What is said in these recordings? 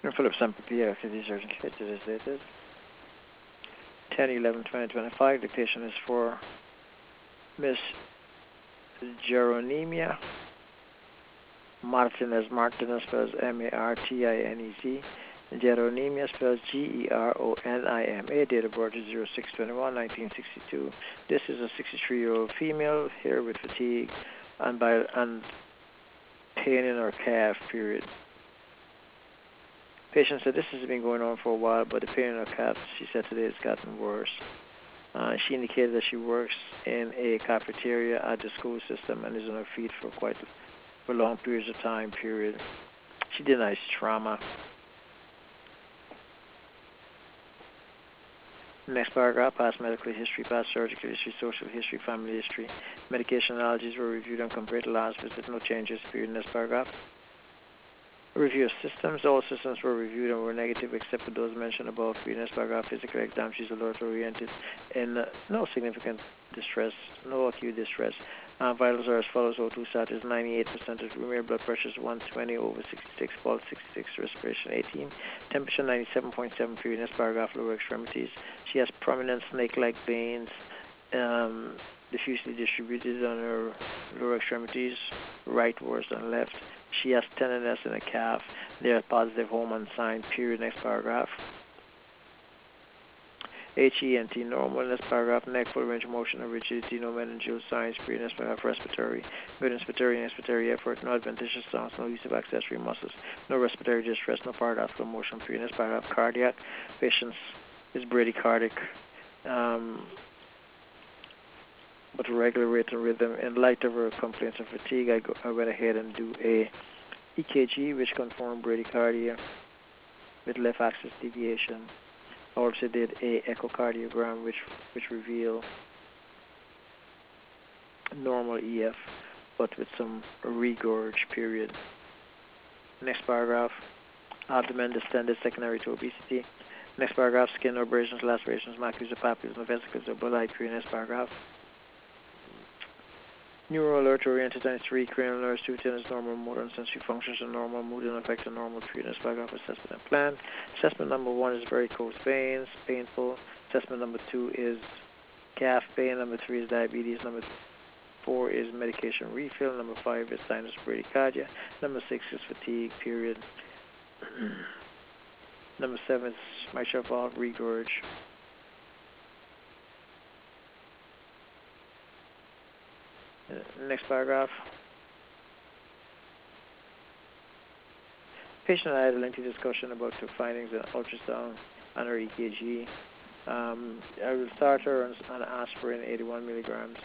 Philip Sampier, activity surgeon kit is dated 10/11/2025. Dictation is for Miss Geronimia Martinez. Martinez spells Martinez. Geronimia spells Geronima. Date of birth is 06/21/1962. This is a 63-year-old female here with fatigue and pain in her calf. Period. Patient said this has been going on for a while, but the pain in her calf, she said today, has gotten worse. She indicated that she works in a cafeteria at the school system and is on her feet for long periods of time. Period. She denies trauma. Next paragraph: past medical history, past surgical history, social history, family history. Medication allergies were reviewed and compared to last visit. No changes. Period. Next paragraph: review of systems. All systems were reviewed and were negative except for those mentioned above. Next paragraph: physical exam. She's alert oriented and no significant distress, no acute distress. Vitals are as follows: O2 sat is 98%, room air blood pressure is 120/66, pulse 66, respiration 18, temperature 97.7. Period. Next paragraph: lower extremities. She has prominent snake-like veins, diffusely distributed on her lower extremities, right worse than left. She has tenderness in the calf. They are positive hormone sign. Period. Next paragraph. HENT normal. Next paragraph: neck, full range of motion and rigidity, no meningeal signs. Period. Next paragraph: respiratory, good inspiratory and expiratory effort, no adventitious sounds, no use of accessory muscles, no respiratory distress, no paradoxical motion. Period. Next paragraph: cardiac. Patients is bradycardic, but regular rate and rhythm. In light of her complaints of fatigue, I went ahead and do a EKG, which confirmed bradycardia with left axis deviation. I also did a echocardiogram, which revealed normal EF, but with some regurg. Period. Next paragraph: abdomen distended secondary to obesity. Next paragraph: skin abrasions, lacerations, macules of papules, no vesicles or bulli. Period. Next paragraph: neural alert oriented times 3, cranial nerves, 2 tennis, normal motor and sensory functions are normal, mood and affect are normal. Period. Next paragraph: assessment and plan. Assessment number 1 is varicose veins, painful. Assessment number 2 is calf pain. Number 3 is diabetes. Number 4 is medication refill. Number 5 is sinus bradycardia. Number 6 is fatigue. Period. Number 7 is mitral valve regurg. Next paragraph: patient and I had a lengthy discussion about her findings in ultrasound and her EKG. I will start her on aspirin 81 milligrams,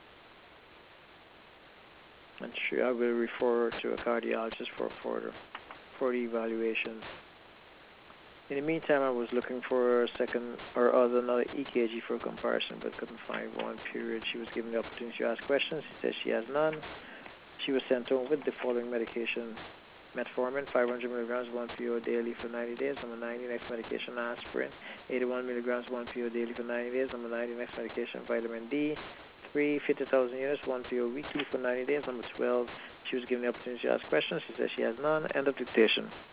and I will refer her to a cardiologist for the evaluation. In the meantime, I was looking for another EKG for comparison, but couldn't find one. Period. She was given the opportunity to ask questions. She says she has none. She was sent home with the following medication: metformin, 500 milligrams, 1 PO daily for 90 days. Number 90, next medication, aspirin, 81 milligrams, 1 PO daily for 90 days. Number 90, next medication, vitamin D, 50,000 units, 1 PO weekly for 90 days. Number 12, she was given the opportunity to ask questions. She says she has none. End of dictation.